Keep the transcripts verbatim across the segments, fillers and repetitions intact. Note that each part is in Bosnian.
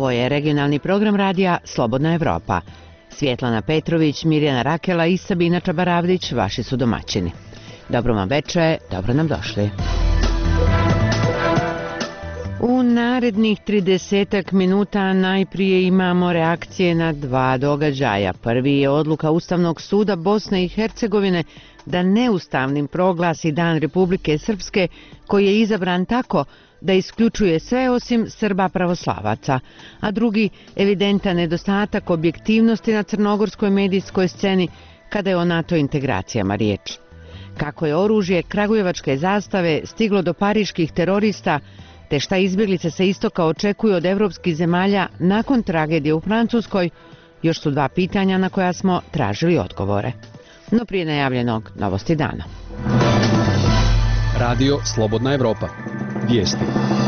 Ovo je regionalni program radija Slobodna Evropa. Svjetlana Petrović, Mirjana Rakela i Sabina Čabaravdić vaši su domaćini. Dobro vam večer, dobro nam došli. U narednih tridesetak minuta najprije imamo reakcije na dva događaja. Prvi je odluka Ustavnog suda Bosne i Hercegovine da neustavnim proglasi Dan Republike Srpske, koji je izabran tako da isključuje sve osim Srba pravoslavaca, a drugi evidentan nedostatak objektivnosti na crnogorskoj medijskoj sceni kada je o NATO integracijama riječ. Kako je oružje kragujevačke zastave stiglo do pariških terorista, te šta izbjeglice sa istoka očekuju od evropskih zemalja nakon tragedije u Francuskoj, još su dva pitanja na koja smo tražili odgovore. No prije najavljenog novosti dana. Radio Slobodna Evropa. Vijesti.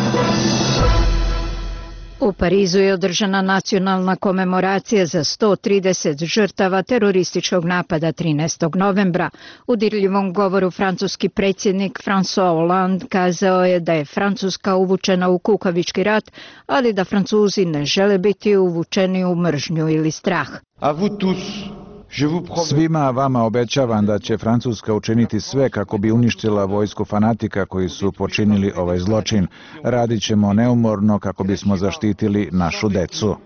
U Parizu je održana nacionalna komemoracija za sto trideset žrtava terorističkog napada trinaestog novembra. U dirljivom govoru francuski predsjednik François Hollande kazao je da je Francuska uvučena u kukavički rat, ali da Francuzi ne žele biti uvučeni u mržnju ili strah. Svima vama obećavam da će Francuska učiniti sve kako bi uništila vojsku fanatika koji su počinili ovaj zločin. Radit ćemo neumorno kako bismo zaštitili našu decu.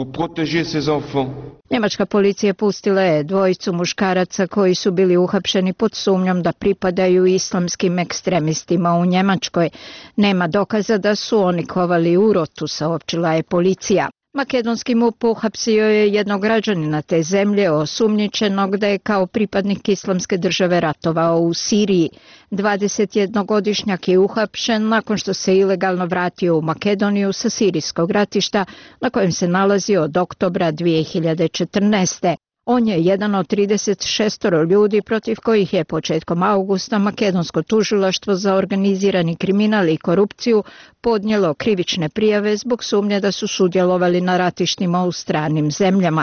Njemačka policija pustila je dvojicu muškaraca koji su bili uhapšeni pod sumnjom da pripadaju islamskim ekstremistima u Njemačkoj. Nema dokaza da su oni kovali urotu, saopćila je policija. Makedonski MUP uhapsio je jednog građanina te zemlje osumnjičenog da je kao pripadnik islamske države ratovao u Siriji. dvadesetjednogodišnjak je uhapšen nakon što se ilegalno vratio u Makedoniju sa sirijskog ratišta na kojem se nalazi od oktobra dvije hiljade četrnaeste. On je jedan od trideset šest ljudi protiv kojih je početkom augusta makedonsko tužilaštvo za organizirani kriminal i korupciju podnijelo krivične prijave zbog sumnje da su sudjelovali na ratištima u stranim zemljama.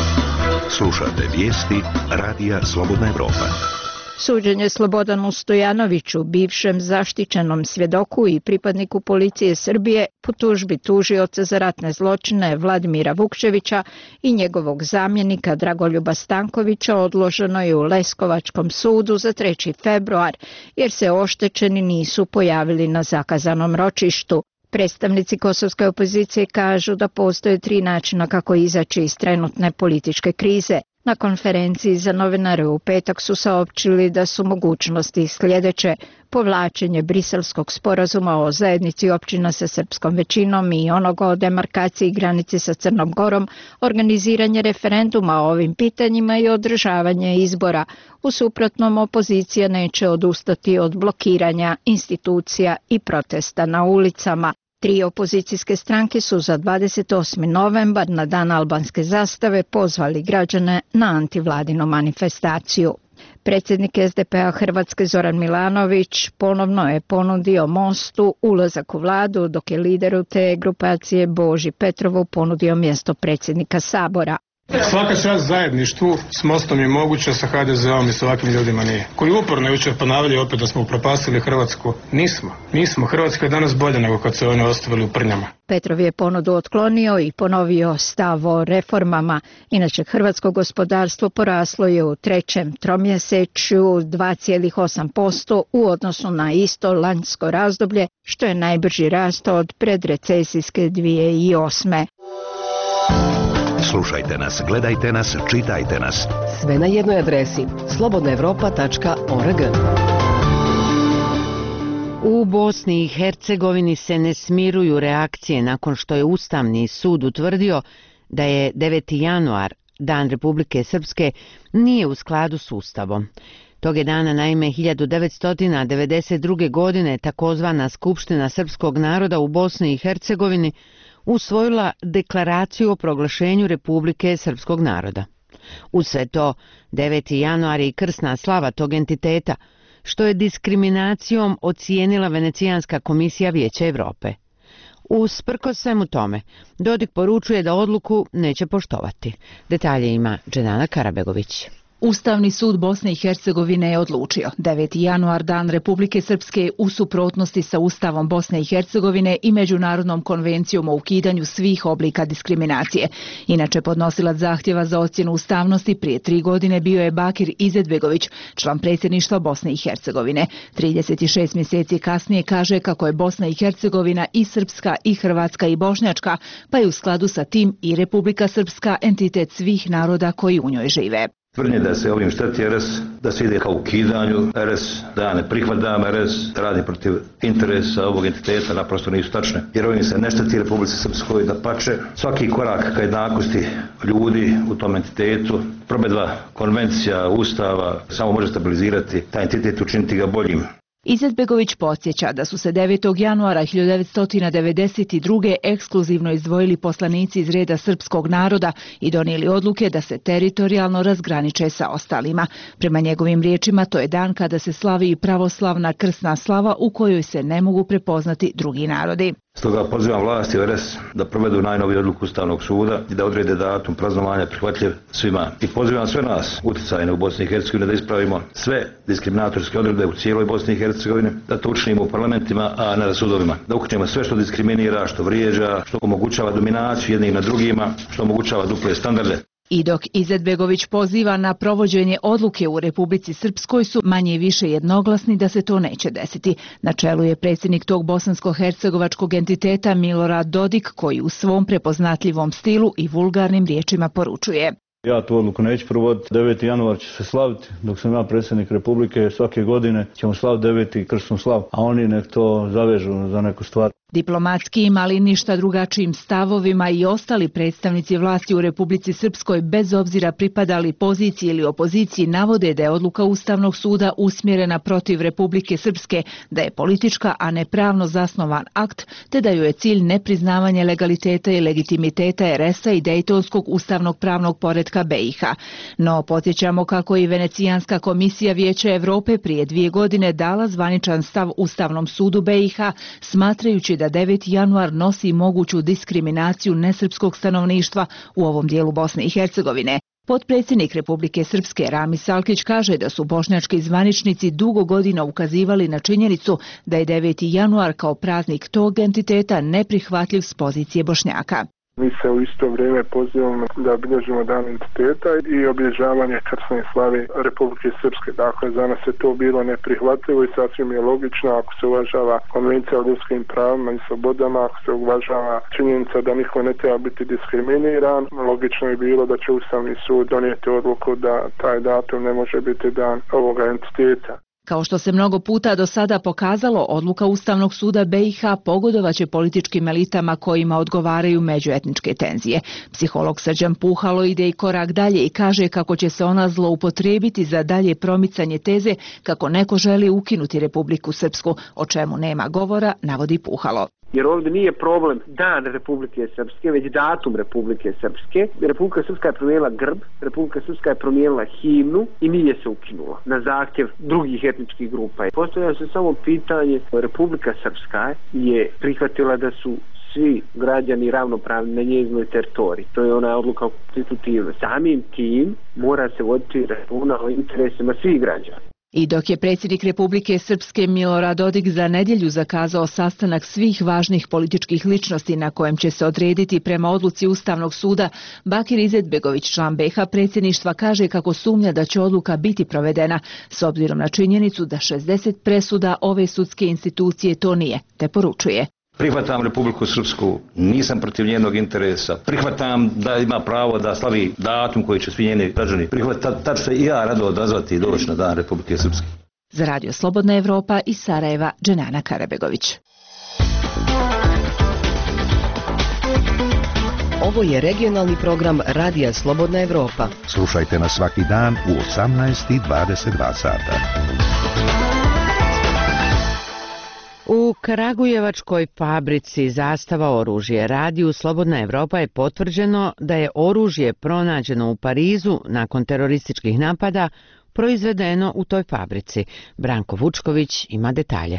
Slušate vijesti Radija Slobodna Evropa. Suđenje Slobodanu Stojanoviću, bivšem zaštićenom svjedoku i pripadniku policije Srbije, po tužbi tužioca za ratne zločine Vladimira Vukčevića i njegovog zamjenika Dragoljuba Stankovića odloženo je u Leskovačkom sudu za treći februar, jer se oštećeni nisu pojavili na zakazanom ročištu. Predstavnici kosovske opozicije kažu da postoje tri načina kako izaći iz trenutne političke krize. Na konferenciji za novinare u petak su saopćili da su mogućnosti sljedeće: povlačenje Briselskog sporazuma o zajednici općina sa srpskom većinom i onoga o demarkaciji granice sa Crnom Gorom, organiziranje referenduma o ovim pitanjima i održavanje izbora. U suprotnom, opozicija neće odustati od blokiranja institucija i protesta na ulicama. Tri opozicijske stranke su za dvadeset osmi novembar, na dan albanske zastave, pozvali građane na antivladinu manifestaciju. Predsjednik es de pe a Hrvatske Zoran Milanović ponovno je ponudio Mostu ulazak u vladu, dok je lideru te grupacije Boži Petrovu ponudio mjesto predsjednika Sabora. Svaka čast zajedništvu s Mostom je moguća, sa ha de ze-om i s ovakvim ljudima nije. Koji uporno jučer ponavljaju opet da smo upropastili Hrvatsku. Nismo. Nismo. Hrvatska je danas bolja nego kad se oni ostavili u prnjama. Petrov je ponudu otklonio i ponovio stav o reformama. Inače, hrvatsko gospodarstvo poraslo je u trećem tromjesečju dva zarez osam posto u odnosu na isto lanjsko razdoblje, što je najbrži rast od predrecesijske dvije hiljade osme. Slušajte nas, gledajte nas, čitajte nas. Sve na jednoj adresi slobodna evropa tačka org. U Bosni i Hercegovini se ne smiruju reakcije nakon što je Ustavni sud utvrdio da je deveti januar, Dan Republike Srpske, nije u skladu s Ustavom. Tog je dana, naime, hiljadu devetsto devedeset druge. godine takozvana Skupština srpskog naroda u Bosni i Hercegovini usvojila deklaraciju o proglašenju Republike srpskog naroda. Uz sve to, deveti januar je i krsna slava tog entiteta, što je diskriminacijom ocijenila Venecijanska komisija Vijeća Europe. Usprkos svemu tome, Dodik poručuje da odluku neće poštovati. Detalje ima Dženana Karabegović. Ustavni sud Bosne i Hercegovine je odlučio. deveti januar, dan Republike Srpske, u suprotnosti sa Ustavom Bosne i Hercegovine i Međunarodnom konvencijom o ukidanju svih oblika diskriminacije. Inače, podnosilac zahtjeva za ocjenu ustavnosti prije tri godine bio je Bakir Izetbegović, član predsjedništva Bosne i Hercegovine. trideset šest mjeseci kasnije kaže kako je Bosna i Hercegovina i srpska i hrvatska i bošnjačka, pa je u skladu sa tim i Republika Srpska entitet svih naroda koji u njoj žive. Tvrdnje da se ovim šteti R S, da se ide kao ukidanju R S, da ja ne prihvatam R S, da radi protiv interesa ovog entiteta, naprosto nisu tačne. Jer ovim se ne šteti Republici Srpskoj, da pače svaki korak ka jednakosti ljudi u tom entitetu, provedba konvencija, ustava, samo može stabilizirati taj entitet, učiniti ga boljim. Izetbegović podsjeća da su se devetog januara hiljadu devetsto devedeset druge ekskluzivno izdvojili poslanici iz reda srpskog naroda i donijeli odluke da se teritorijalno razgraniče sa ostalima. Prema njegovim riječima, to je dan kada se slavi i pravoslavna krsna slava u kojoj se ne mogu prepoznati drugi narodi. Stoga pozivam vlasti R S da provedu najnoviju odluku Ustavnog suda i da odrede datum praznovanja prihvatljiv svima. I pozivam sve nas, utjecajne u Bosni i Hercegovini, da ispravimo sve diskriminatorske odredbe u cijeloj Bosni i Hercegovini, da to učinimo u parlamentima, a ne na sudovima. Da uklonimo sve što diskriminira, što vrijeđa, što omogućava dominaciju jednih na drugima, što omogućava duple standarde. I dok Izetbegović poziva na provođenje odluke u Republici Srpskoj, su manje i više jednoglasni da se to neće desiti. Na čelu je predsjednik tog bosansko-hercegovačkog entiteta Milorad Dodik, koji u svom prepoznatljivom stilu i vulgarnim riječima poručuje: Ja tu odluku neću provoditi. deveti januar će se slaviti. Dok sam ja predsjednik Republike, svake godine ćemo slaviti deveti krsnu slavu, a oni nek to zavežu za neku stvar. Diplomatskim, ali ništa drugačijim stavovima i ostali predstavnici vlasti u Republici Srpskoj, bez obzira pripadali poziciji ili opoziciji, navode da je odluka Ustavnog suda usmjerena protiv Republike Srpske, da je politička, a ne pravno zasnovan akt, te da joj je cilj nepriznavanje legaliteta i legitimiteta R S-a i Dejtonskog ustavnog pravnog poretka B i H. No, podsjećamo kako i Venecijanska komisija Vijeća Europe prije dvije godine dala zvaničan stav Ustavnom sudu B i H, smatrajući da deveti januar nosi moguću diskriminaciju nesrpskog stanovništva u ovom dijelu Bosne i Hercegovine. Potpredsjednik Republike Srpske Ramis Salkić kaže da su bošnjački zvaničnici dugo godina ukazivali na činjenicu da je deveti januar kao praznik tog entiteta neprihvatljiv s pozicije Bošnjaka. Mi se u isto vrijeme pozivamo da obilježimo dan entiteta i obilježavanje krsne slave Republike Srpske. Dakle, za nas je to bilo neprihvatljivo i sasvim je logično ako se uvažava konvencija o ljudskim pravima i slobodama, ako se uvažava činjenica da niko ne treba biti diskriminiran, logično je bilo da će Ustavni sud donijeti odluku da taj datum ne može biti dan ovoga entiteta. Kao što se mnogo puta do sada pokazalo, odluka Ustavnog suda B i H pogodovaće političkim elitama kojima odgovaraju međuetničke tenzije. Psiholog Srđan Puhalo ide i korak dalje i kaže kako će se ona zloupotrijebiti za dalje promicanje teze kako neko želi ukinuti Republiku Srpsku, o čemu nema govora, navodi Puhalo. Jer ovdje nije problem dan Republike Srpske, već datum Republike Srpske. Republika Srpska je promijenila grb, Republika Srpska je promijenila himnu i nije se ukinula na zahtjev drugih etničkih grupa. Postavlja se samo pitanje, Republika Srpska je prihvatila da su svi građani ravnopravni na njezinoj teritoriji. To je ona odluka konstitutivna. Samim tim mora se voditi računa o interesima svih građana. I dok je predsjednik Republike Srpske Milorad Dodik za nedjelju zakazao sastanak svih važnih političkih ličnosti na kojem će se odrediti prema odluci Ustavnog suda, Bakir Izetbegović, član B H predsjedništva, kaže kako sumnja da će odluka biti provedena, s obzirom na činjenicu da šezdeset presuda ove sudske institucije to nije, te poručuje: Prihvatam Republiku Srpsku, nisam protiv njenog interesa, prihvatam da ima pravo da slavi datum koji će svi njeni građani prihvatiti, tad se i ja rado odazvati i doći na dan Republike Srpske. Za Radio Slobodna Evropa iz Sarajeva, Dženana Karabegović. Ovo je regionalni program Radija Slobodna Evropa. Slušajte nas svaki dan u osamnaest i dvadeset dva sata. U Karagujevačkoj fabrici Zastava oružje Radiju Slobodna Evropa je potvrđeno da je oružje pronađeno u Parizu nakon terorističkih napada proizvedeno u toj fabrici. Branko Vučković ima detalje.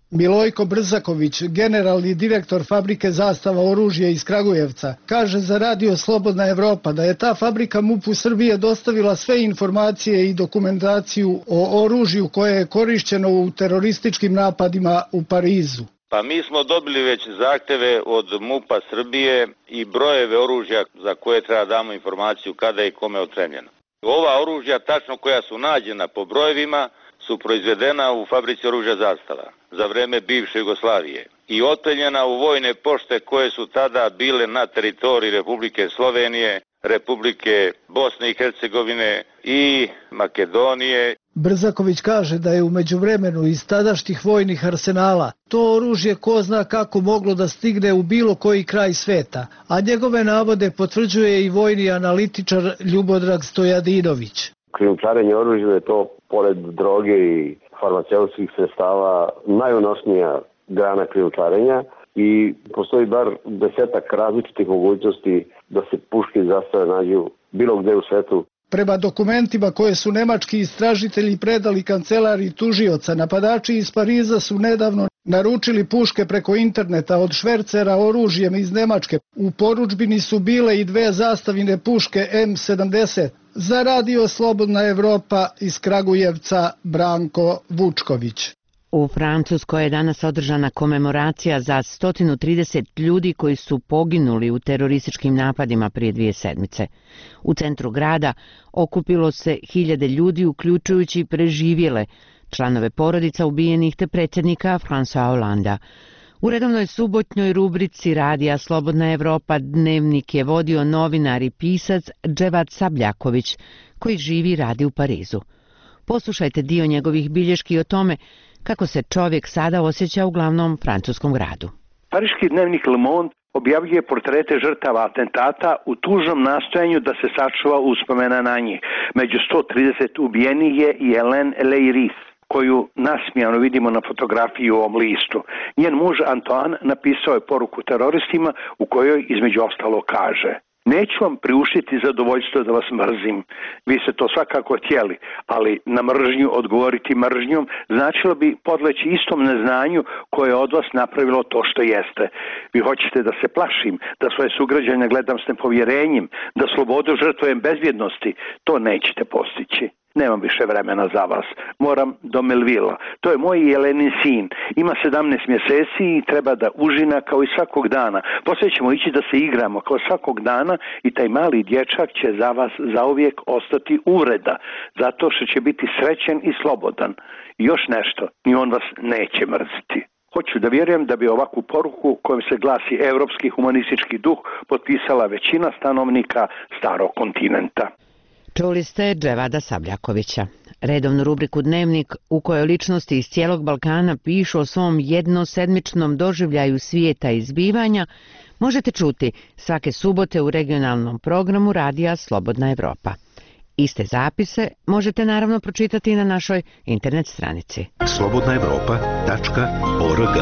Milojko Brzaković, generalni direktor fabrike Zastava oružja iz Kragujevca, kaže za Radio Slobodna Evropa da je ta fabrika M U P-u Srbije dostavila sve informacije i dokumentaciju o oružju koje je korišćeno u terorističkim napadima u Parizu. Pa mi smo dobili već zahteve od M U P-a Srbije i brojeve oružja za koje treba damo informaciju kada je i kome otremljeno. Ova oružja, tačno koja su nađena po brojevima, su proizvedena u fabrici oružja Zastava za vreme bivše Jugoslavije i otpeljena u vojne pošte koje su tada bile na teritoriji Republike Slovenije, Republike Bosne i Hercegovine i Makedonije. Brzaković kaže da je u međuvremenu iz tadašnjih vojnih arsenala to oružje ko zna kako moglo da stigne u bilo koji kraj sveta, a njegove navode potvrđuje i vojni analitičar Ljubodrag Stojadinović. Krijumčarenje oružja je to, pored droge i farmaceutskih sredstava, najunosnija grana krijumčarenja i postoji bar desetak različitih mogućnosti da se puške i zastave nađu bilo gde u svetu. Prema dokumentima koje su nemački istražitelji predali kancelariji tužioca, napadači iz Pariza su nedavno naručili puške preko interneta od švercera oružjem iz Nemačke. U porudžbini su bile i dve zastavine puške M sedamdeset. Za Radio Slobodna Evropa iz Kragujevca Branko Vučković. U Francuskoj je danas održana komemoracija za sto trideset ljudi koji su poginuli u terorističkim napadima prije dvije sedmice. U centru grada okupilo se hiljade ljudi, uključujući preživjele, članove porodica ubijenih te predsjednika François Hollanda. U redovnoj subotnjoj rubrici Radija Slobodna Evropa dnevnik je vodio novinar i pisac Dževad Sabljaković, koji živi i radi u Parizu. Poslušajte dio njegovih bilješki o tome kako se čovjek sada osjeća u glavnom francuskom gradu. Pariški dnevnik Le Monde objavljuje portrete žrtava atentata u tužnom nastojanju da se sačuva uspomena na njih. Među sto trideset ubijenih je i Hélène Leiris, koju nasmijano vidimo na fotografiji u ovom listu. Njen muž Antoine napisao je poruku teroristima u kojoj između ostalo kaže: neću vam priuštiti zadovoljstvo da vas mrzim. Vi ste to svakako htjeli, ali na mržnju odgovoriti mržnjom značilo bi podleći istom neznanju koje je od vas napravilo to što jeste. Vi hoćete da se plašim, da svoje sugrađane gledam s nepovjerenjem, da slobodu žrtvujem bezbjednosti. To nećete postići. Nemam više vremena za vas. Moram do Melvilla. To je moj Jelenin sin. Ima sedamnaest mjeseci i treba da užina kao i svakog dana. Poslije ćemo ići da se igramo kao svakog dana i taj mali dječak će za vas zauvijek ostati uvreda. Zato što će biti srećen i slobodan. I još nešto, ni on vas neće mrziti. Hoću da vjerujem da bi ovakvu poruku kojom se glasi evropski humanistički duh potpisala većina stanovnika starog kontinenta. Čuli ste Dževada Sabljakovića. Redovnu rubriku Dnevnik u kojoj ličnosti iz cijelog Balkana pišu o svom jednosedmičnom doživljaju svijeta i zbivanja možete čuti svake subote u regionalnom programu Radija Slobodna Evropa. Iste zapise možete naravno pročitati i na našoj internet stranici. slobodna evropa tačka org.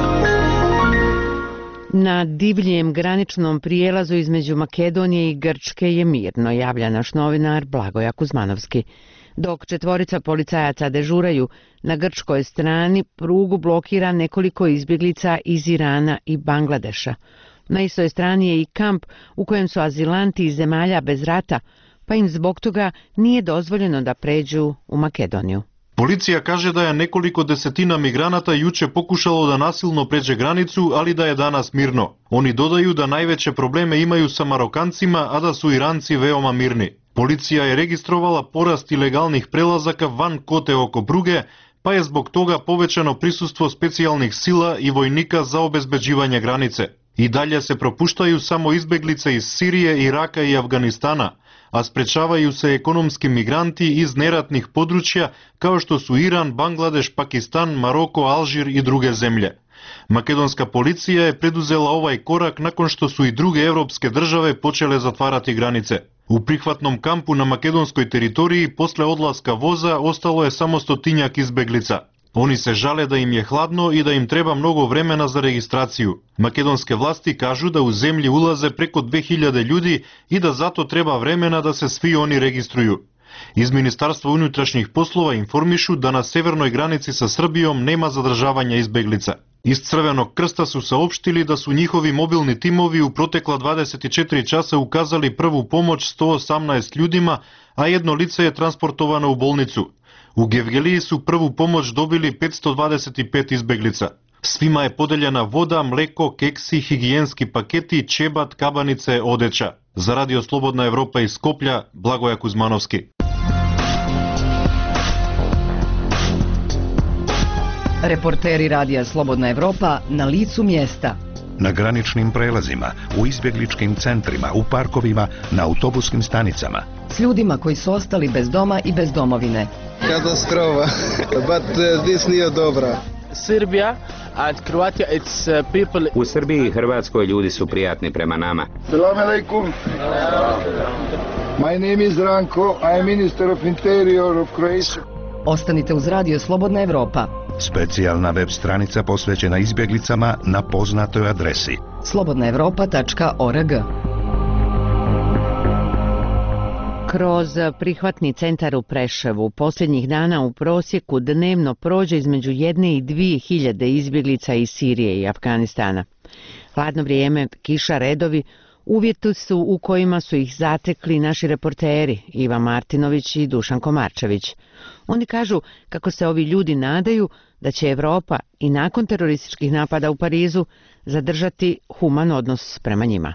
Na divljem graničnom prijelazu između Makedonije i Grčke je mirno, javlja naš novinar Blagoja Kuzmanovski. Dok četvorica policajaca dežuraju, na grčkoj strani prugu blokira nekoliko izbjeglica iz Irana i Bangladeša. Na istoj strani je i kamp u kojem su azilanti iz zemalja bez rata, pa im zbog toga nije dozvoljeno da pređu u Makedoniju. Policija kaže da je nekoliko desetina migranata juče pokušalo da nasilno pređe granicu, ali da je danas mirno. Oni dodaju da najveće probleme imaju sa Marokancima, a da su Iranci veoma mirni. Policija je registrovala porast ilegalnih prelazaka van kote oko pruge, pa je zbog toga povećano prisustvo specijalnih sila i vojnika za obezbeđivanje granice. I dalje se propuštaju samo izbeglice iz Sirije, Iraka i Afganistana, a sprečavaju se ekonomski migranti iz neratnih područja kao što su Iran, Bangladeš, Pakistan, Maroko, Alžir i druge zemlje. Makedonska policija je preduzela ovaj korak nakon što su i druge evropske države počele zatvarati granice. U prihvatnom kampu na makedonskoj teritoriji posle odlaska voza ostalo je samo stotinjak izbeglica. Oni se žale da im je hladno i da im treba mnogo vremena za registraciju. Makedonske vlasti kažu da u zemlji ulaze preko dve hiljade ljudi i da zato treba vremena da se svi oni registruju. Iz Ministarstva unutrašnjih poslova informišu da na severnoj granici sa Srbijom nema zadržavanja izbeglica. Iz Crvenog krsta su saopštili da su njihovi mobilni timovi u protekla dvadeset četiri časa ukazali prvu pomoć sto osamnaest ljudima, a jedno lice je transportovano u bolnicu. U Gevgeliji su prvu pomoć dobili petsto dvadeset pet izbeglica. Svima je podeljena voda, mleko, keksi, higijenski paketi, ćebat, kabanice, odeća. Za Radio Slobodna Evropa iz Skoplja, Blagoja Kuzmanovski. Reporteri Radija Slobodna Evropa na licu mjesta. Na graničnim prelazima, u izbjegličkim centrima, u parkovima, na autobuskim stanicama. S ljudima koji su ostali bez doma i bez domovine. Katastrofa, but uh, this nije dobra. Srbija and Croatia, it's uh, people... U Srbiji i Hrvatskoj ljudi su prijatni prema nama. Salam alaikum. My name is Ranko, I am Minister of Interior of Croatia. Ostanite uz Radio Slobodna Evropa. Specijalna web stranica posvećena izbjeglicama na poznatoj adresi slobodna evropa tačka org. Kroz prihvatni centar u Preševu posljednjih dana u prosjeku dnevno prođe između jedne i dvije hiljade izbjeglica iz Sirije i Afganistana. Hladno vrijeme, kiša, redovi, uvjeti su u kojima su ih zatekli naši reporteri Iva Martinović i Dušan Komarčević. Oni kažu kako se ovi ljudi nadaju da će Evropa i nakon terorističkih napada u Parizu zadržati human odnos prema njima.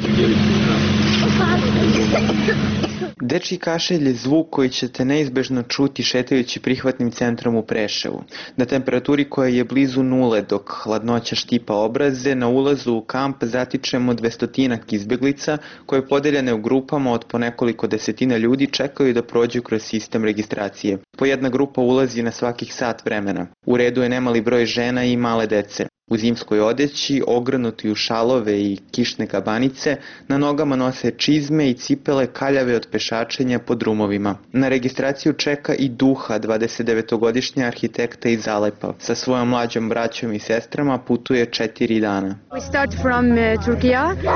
Dečji kašelj je zvuk koji ćete neizbežno čuti šetajući prihvatnim centrom u Preševu. Na temperaturi koja je blizu nule dok hladnoća štipa obraze, na ulazu u kamp zatičemo dvestotinak izbjeglica koje podeljene u grupama od po nekoliko desetina ljudi čekaju da prođu kroz sistem registracije. Po jedna grupa ulazi na svakih sat vremena. U redu je nemali broj žena i male dece. U zimskoj odeći, ogrnuti u šalove i kišne kabanice, na nogama nose čizme i cipele kaljave od pešačenja po drumovima. Na registraciju čeka i Duha, dvadesetdevetogodišnja arhitekta iz Alepa. Sa svojom mlađom braćom i sestrama putuje četiri dana. We start from uh, Turkey,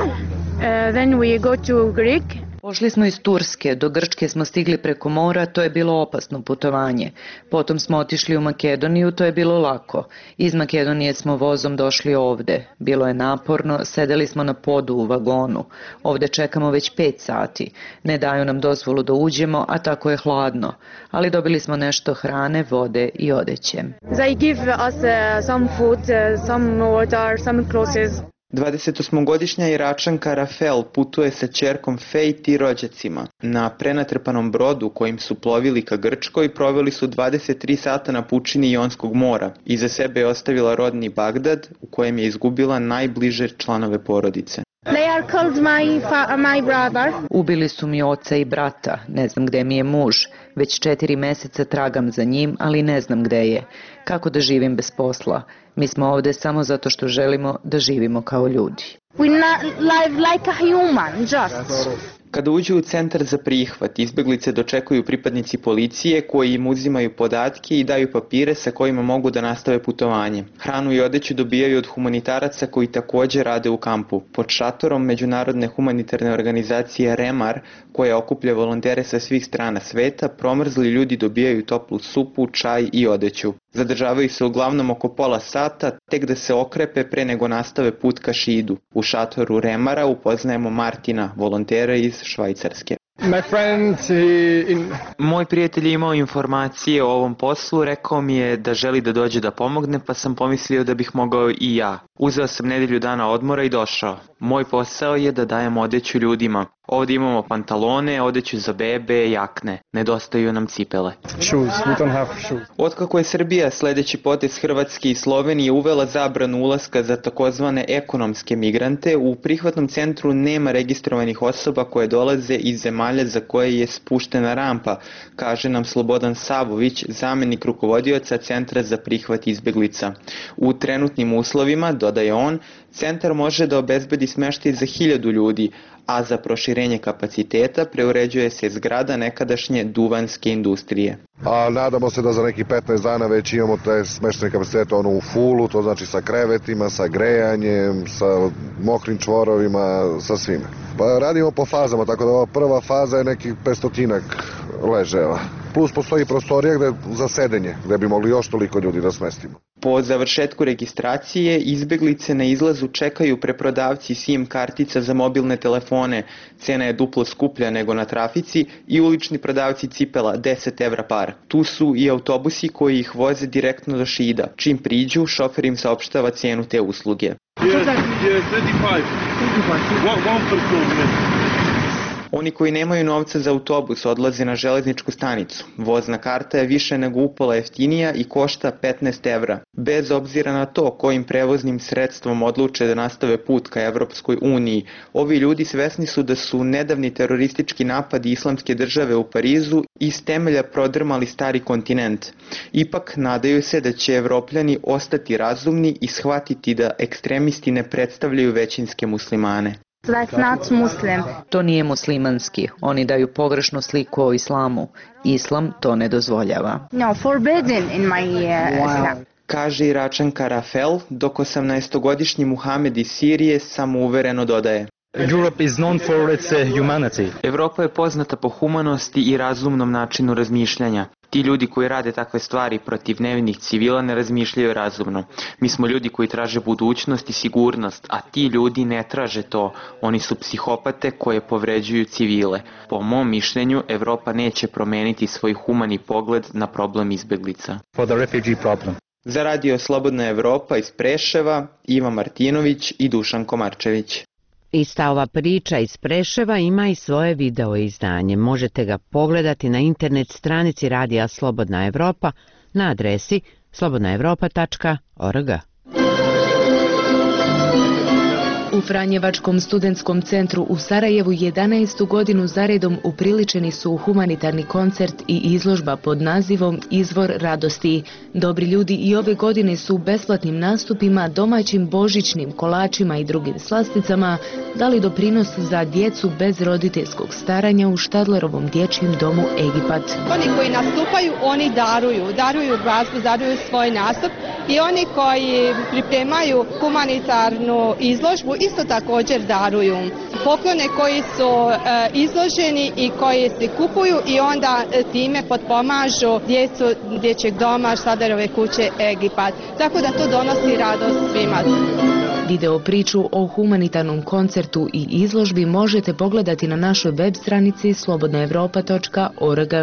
uh, then we go to Greek. Pošli smo iz Turske, do Grčke smo stigli preko mora, to je bilo opasno putovanje. Potom smo otišli u Makedoniju, to je bilo lako. Iz Makedonije smo vozom došli ovde. Bilo je naporno, sedeli smo na podu u vagonu. Ovde čekamo već pet sati. Ne daju nam dozvolu da uđemo, a tako je hladno. Ali dobili smo nešto hrane, vode i odeće. They give us uh, some food, uh, some water, some clothes. dvadesetosmogodišnja Iračanka Rafael putuje sa ćerkom Fejt i rođacima. Na prenatrpanom brodu kojim su plovili ka Grčkoj proveli su dvadeset tri sata na pučini Jonskog mora. Iza sebe je ostavila rodni Bagdad u kojem je izgubila najbliže članove porodice. They are called my, fa- my brother. Ubili su mi oca i brata, ne znam gde mi je muž. Već četiri meseca tragam za njim, ali ne znam gde je. Kako da živim bez posla? Mi smo ovde samo zato što želimo da živimo kao ljudi. We live like a human, just. Kada uđu u centar za prihvat, izbjeglice dočekuju pripadnici policije koji im uzimaju podatke i daju papire sa kojima mogu da nastave putovanje. Hranu i odeću dobijaju od humanitaraca koji također rade u kampu. Pod šatorom međunarodne humanitarne organizacije Remar, koja okuplja volontere sa svih strana sveta, promrzli ljudi dobijaju toplu supu, čaj i odeću. Zadržavaju se uglavnom oko pola sata, tek da se okrepe pre nego nastave put ka Šidu. U šatoru Remara upoznajemo Martina, volontera iz Švajcarske. My friend, in... Moj prijatelj je imao informacije o ovom poslu, rekao mi je da želi da dođe da pomogne, pa sam pomislio da bih mogao i ja. Uzeo sam nedelju dana odmora i došao. Moj posao je da dajem odeću ljudima. Ovdje imamo pantalone, odeću za bebe, jakne. Nedostaju nam cipele. Shoes. We don't have shoes. Otkako je Srbija sledeći potez Hrvatske i Slovenije uvela zabranu ulaska za takozvane ekonomske migrante, u prihvatnom centru nema registrovanih osoba koje dolaze iz zemalja za koje je spuštena rampa, kaže nam Slobodan Savović, zamenik rukovodioca Centra za prihvat izbjeglica. U trenutnim uslovima, dodaje on, centar može da obezbedi smeštaj za hiljadu ljudi, a za proširenje kapaciteta preuređuje se zgrada nekadašnje duvanske industrije. A nadamo se da za neki petnaest dana već imamo te smeštajne kapacitete ono u fulu, to znači sa krevetima, sa grejanjem, sa mokrim čvorovima, sa svime. Pa radimo po fazama, tako da ova prva faza je nekih petstotinak leževa. Plus postoji prostorija gde, za sedenje, gde bi mogli još toliko ljudi da smestimo. Po završetku registracije, izbeglice na izlazu čekaju preprodavci SIM kartica za mobilne telefone, cena je duplo skuplja nego na trafici, i ulični prodavci cipela, deset evra par. Tu su i autobusi koji ih voze direktno do Šida. Čim priđu, šofer im saopštava cenu te usluge. Oni koji nemaju novca za autobus odlaze na železničku stanicu. Vozna karta je više nego upola jeftinija i košta petnaest evra. Bez obzira na to kojim prevoznim sredstvom odluče da nastave put ka Evropskoj uniji, ovi ljudi svesni su da su nedavni teroristički napadi Islamske države u Parizu iz temelja prodrmali stari kontinent. Ipak nadaju se da će Evropljani ostati razumni i shvatiti da ekstremisti ne predstavljaju većinske muslimane. That's not Muslim. To nije muslimanski. Oni daju pogrešnu sliku o islamu. Islam to ne dozvoljava. No, forbidden in my uh, wow. Islam. Kaže Iračanka Rafel, dok osamnaestogodišnji Muhamed iz Sirije samouvereno dodaje. Europe is known for its humanity. Evropa je poznata po humanosti i razumnom načinu razmišljanja. Ti ljudi koji rade takve stvari protiv nevinih civila ne razmišljaju razumno. Mi smo ljudi koji traže budućnost i sigurnost, a ti ljudi ne traže to. Oni su psihopate koje povređuju civile. Po mom mišljenju, Evropa neće promeniti svoj humani pogled na problem izbeglica. For the refugee problem. Za Radio Slobodna Evropa iz Preševa, Ivan Martinović i Dušan Komarčević. Ista ova priča iz Preševa ima i svoje video izdanje. Možete ga pogledati na internet stranici Radija Slobodna Evropa na adresi slobodna evropa tačka org. U Franjevačkom studentskom centru u Sarajevu jedanaestu godinu zaredom upriličeni su humanitarni koncert i izložba pod nazivom Izvor radosti. Dobri ljudi i ove godine su besplatnim nastupima, domaćim božićnim kolačima i drugim slasticama dali doprinos za djecu bez roditeljskog staranja u Štadlerovom dječjem domu Egipat. Oni koji nastupaju, oni daruju, daruju glazbu, daruju svoj nastup, i oni koji pripremaju humanitarnu izložbu isto također daruju poklone koji su e, izloženi i koji se kupuju, i onda e, time potpomažu djecu dječjeg doma Štadlerove kuće Egipat. Tako da to donosi radost svima. Video priču o humanitarnom koncertu i izložbi možete pogledati na našoj web stranici slobodna evropa tačka org.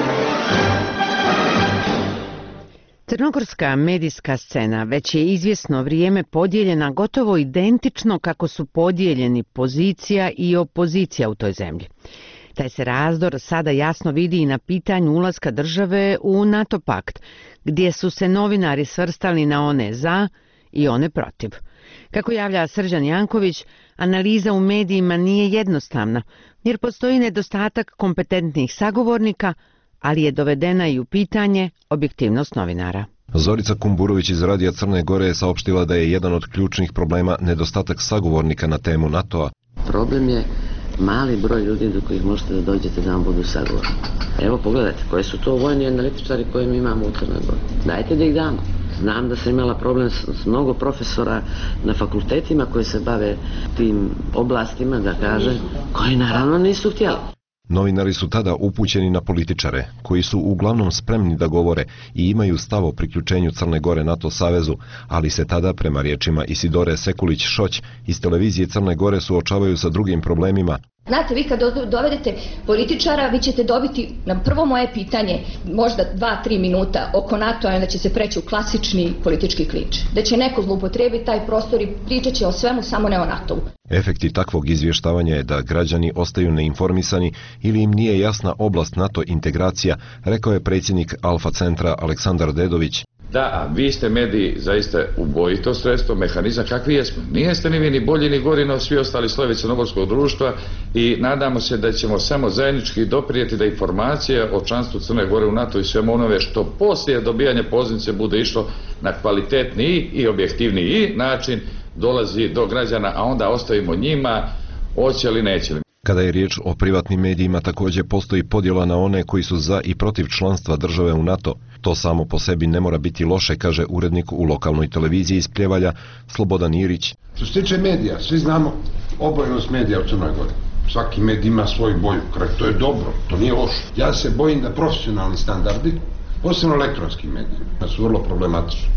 Crnogorska medijska scena već je izvjesno vrijeme podijeljena gotovo identično kako su podijeljeni pozicija i opozicija u toj zemlji. Taj se razdor sada jasno vidi i na pitanju ulaska države u NATO pakt, gdje su se novinari svrstali na one za i one protiv. Kako javlja Srđan Janković, analiza u medijima nije jednostavna, jer postoji nedostatak kompetentnih sagovornika, ali je dovedena i u pitanje objektivnost novinara. Zorica Kumburović iz Radija Crne Gore je saopštila da je jedan od ključnih problema nedostatak sagovornika na temu NATO-a. Problem je mali broj ljudi do kojih možete da dođete da vam budu sagovorni. Evo pogledajte, koji su to vojni analitičari koje mi imamo u Crnoj Gori. Dajte da ih damo. Znam da sam imala problem s mnogo profesora na fakultetima koji se bave tim oblastima, da kažem, koji naravno nisu htjeli. Novinari su tada upućeni na političare, koji su uglavnom spremni da govore i imaju stav o priključenju Crne Gore NATO savezu, ali se tada, prema riječima Isidore Sekulić-Šoć, iz televizije Crne Gore suočavaju sa drugim problemima. Znate, vi kad dovedete političara, vi ćete dobiti na prvo moje pitanje možda dva, tri minuta oko NATO-a, i onda će se preći u klasični politički klič. Da će neko zloupotrijebiti taj prostor i pričat će o svemu, samo ne o NATO-u. Efekti takvog izvještavanja je da građani ostaju neinformisani ili im nije jasna oblast NATO integracija, rekao je predsjednik Alfa centra Aleksandar Dedović. Da, vi ste mediji zaista ubojito sredstvo, mehanizam, kakvi jesmo. Nijeste ni vi ni bolji ni gori no svi ostali slojevi crnogorskog društva, i nadamo se da ćemo samo zajednički doprijeti da informacije o članstvu Crne Gore u NATO i svemu onome što poslije dobijanja pozicije bude išlo na kvalitetniji i objektivniji način dolazi do građana, a onda ostavimo njima hoće li neće li. Kada je riječ o privatnim medijima, također postoji podjela na one koji su za i protiv članstva države u NATO. To samo po sebi ne mora biti loše, kaže urednik u lokalnoj televiziji iz Pljevalja Slobodan Irić. Što se tiče medija, svi znamo obojenost medija u Crnoj Gori. Svaki medij ima svoju boju. To je dobro, to nije loše. Ja se bojim da profesionalni standardi, posebno elektronski mediji, su vrlo problematični.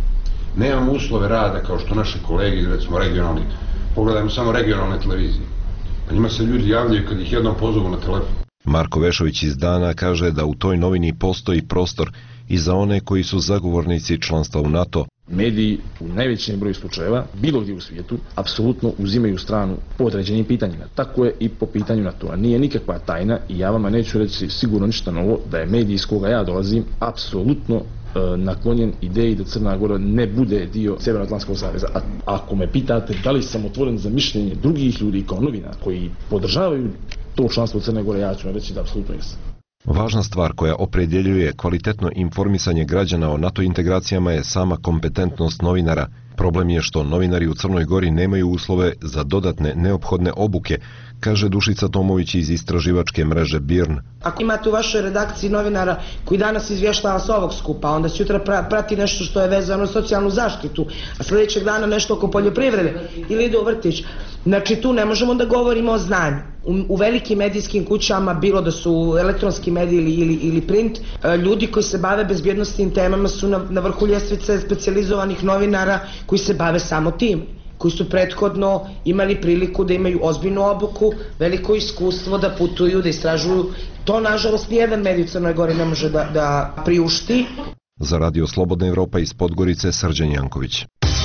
Nemamo uslove rada kao što naši kolegi, recimo regionalni, pogledajmo samo regionalne televizije. Pa njima se ljudi javljaju kad ih jednom pozovu na telefon. Marko Vešović iz Dana kaže da u toj novini postoji prostor i za one koji su zagovornici članstva u NATO. Mediji u najvećem broju slučajeva, bilo gdje u svijetu, apsolutno uzimaju stranu po određenim pitanjima. Tako je i po pitanju NATO-a. Nije nikakva tajna i ja vama neću reći sigurno ništa novo da je medij iz koga ja dolazim apsolutno e, naklonjen ideji da Crna Gora ne bude dio Sjevernoatlantskog saveza. A ako me pitate da li sam otvoren za mišljenje drugih ljudi kao novinar koji podržavaju to članstvo Crne Gore, ja ću vam reći da apsolutno jesam. Važna stvar koja opredjeljuje kvalitetno informisanje građana o NATO integracijama je sama kompetentnost novinara. Problem je što novinari u Crnoj Gori nemaju uslove za dodatne neophodne obuke, kaže Dušica Tomović iz istraživačke mreže B I R N. Ako imate u vašoj redakciji novinara koji danas izvještava s ovog skupa, onda sutra prati nešto što je vezano za socijalnu zaštitu, a sljedećeg dana nešto oko poljoprivrede ili ide u vrtić. Znači tu ne možemo da govorimo o znanju. U, u velikim medijskim kućama, bilo da su elektronski mediji ili, ili, ili print, ljudi koji se bave bezbjednostnim temama su na, na vrhu ljestvice specijalizovanih novinara koji se bave samo tim, koji su prethodno imali priliku da imaju ozbiljnu obuku, veliko iskustvo da putuju, da istražuju. To, nažalost, nijedan medij u Crnoj Gori ne može da, da priušti. Za Radio Slobodna Evropa iz Podgorice, Srđan Janković.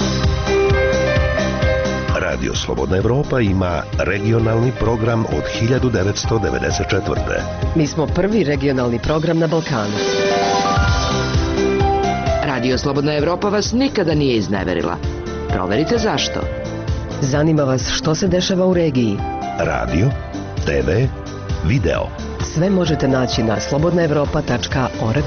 Radio Slobodna Evropa ima regionalni program od hiljadu devetsto devedeset četvrte. Mi smo prvi regionalni program na Balkanu. Radio Slobodna Evropa vas nikada nije izneverila. Proverite zašto. Zanima vas što se dešava u regiji. Radio, te ve, video. Sve možete naći na slobodna evropa tačka org.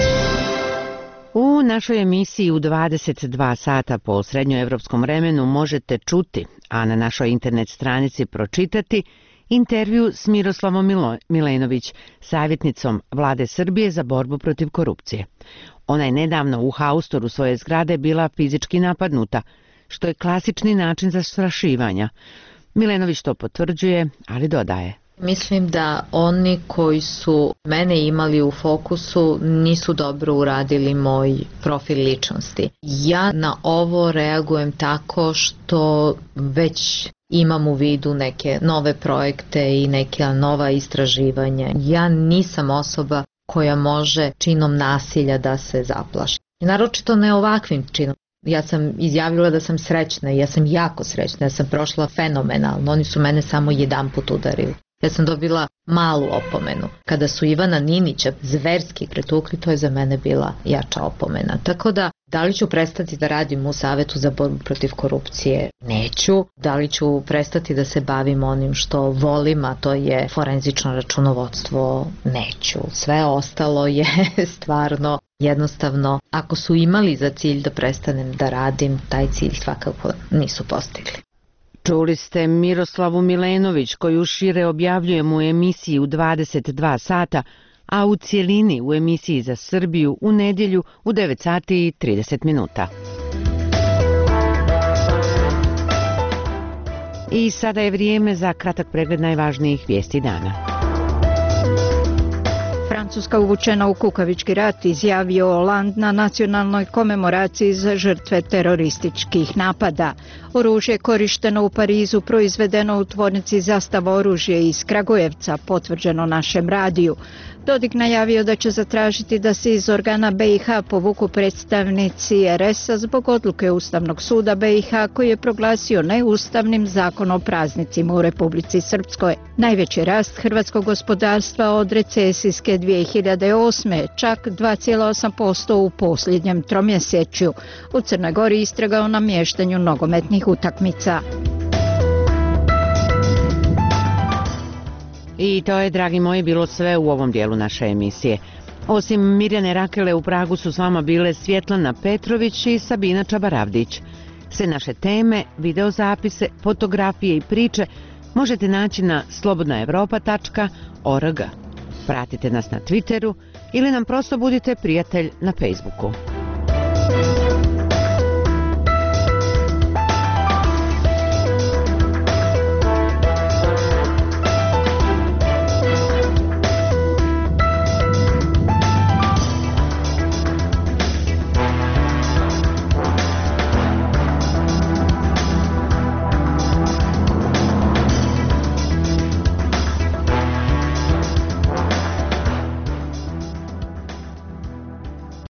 U našoj emisiji u dvadeset dva sata po srednjoevropskom vremenu možete čuti, a na našoj internet stranici pročitati, intervju s Miroslavom Milo- Milenović, savjetnicom Vlade Srbije za borbu protiv korupcije. Ona je nedavno u haustoru svoje zgrade bila fizički napadnuta, što je klasični način zastrašivanja. Milenović to potvrđuje, ali dodaje. Mislim da oni koji su mene imali u fokusu nisu dobro uradili moj profil ličnosti. Ja na ovo reagujem tako što već imam u vidu neke nove projekte i neka nova istraživanja. Ja nisam osoba koja može činom nasilja da se zaplaši. Naročito ne ovakvim činom. Ja sam izjavila da sam srećna i ja sam jako srećna, ja sam prošla fenomenalno, oni su mene samo jedan put udarili. Ja sam dobila malu opomenu. Kada su Ivana Ninića zverski pretukli, to je za mene bila jača opomena. Tako da, da li ću prestati da radim u Savetu za borbu protiv korupcije? Neću. Da li ću prestati da se bavim onim što volim, a to je forenzično računovodstvo? Neću. Sve ostalo je stvarno jednostavno. Ako su imali za cilj da prestanem da radim, taj cilj svakako nisu postigli. Čuli ste Miroslavu Milenović, koju šire objavljujemo u emisiji u dvadeset dva sata, a u cijelini u emisiji za Srbiju u nedjelju u devet sati i trideset minuta. I sada je vrijeme za kratak pregled najvažnijih vijesti dana. Francuska uvučena u kukavički rat, izjavio Hollande na nacionalnoj komemoraciji za žrtve terorističkih napada. Oružje korišteno u Parizu proizvedeno u tvornici Zastava oružje iz Kragujevca, potvrđeno našem radiju. Dodik najavio da će zatražiti da se iz organa be i ha povuku predstavnici er es a zbog odluke Ustavnog suda be i ha koji je proglasio neustavnim zakon o praznicima u Republici Srpskoj. Najveći rast hrvatskog gospodarstva od recesijske dvije hiljade osme, čak dva zarez osam posto u posljednjem tromjesečju. U Crnoj Gori istraga o namještanju nogometnih utakmica. I to je, dragi moji, bilo sve u ovom dijelu naše emisije. Osim Mirjane Rakele, u Pragu su s vama bile Svjetlana Petrović i Sabina Čabaravdić. Sve naše teme, videozapise, fotografije i priče možete naći na slobodna evropa tačka org. Pratite nas na Twitteru ili nam prosto budite prijatelj na Facebooku.